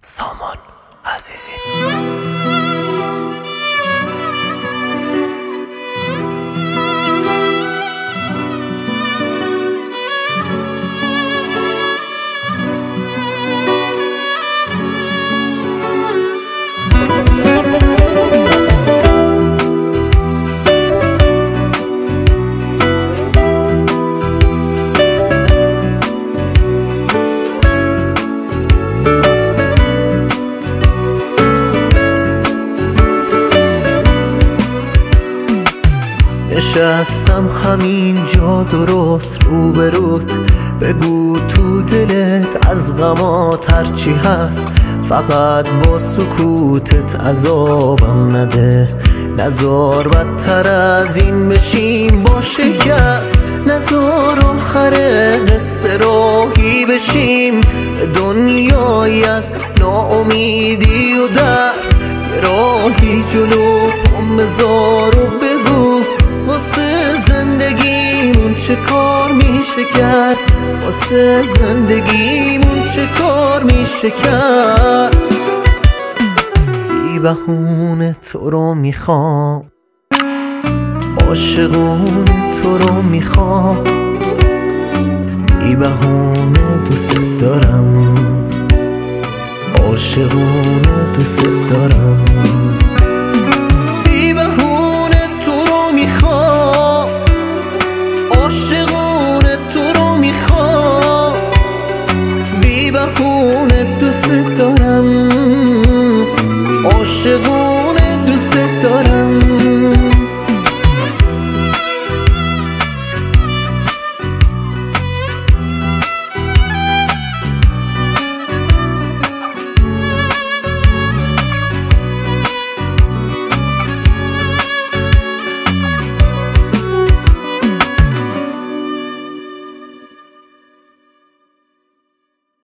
سامان عزیزی. نشستم همینجا درست روبروت، بگو تو دلت از غمات هرچی هست، فقط با سکوتت عذابم نده. نزار بدتر از این بشیم با شکست، نزار آخر قصه راهی بشیم به دنیایی از ناامیدی و درد. راهی جلو پام بذار و بگو واسه زندگیمون چه کار میشه کرد، واسه زندگیمون چه کار میشه کرد. بی بهونه تو رو میخوام، عاشقونه تو رو میخوام، بی بهونه دوست دارم، عاشقونه دوست دارم. عاشقونه تو رو میخوام، بی بهونه دوست دارم، عاشقونه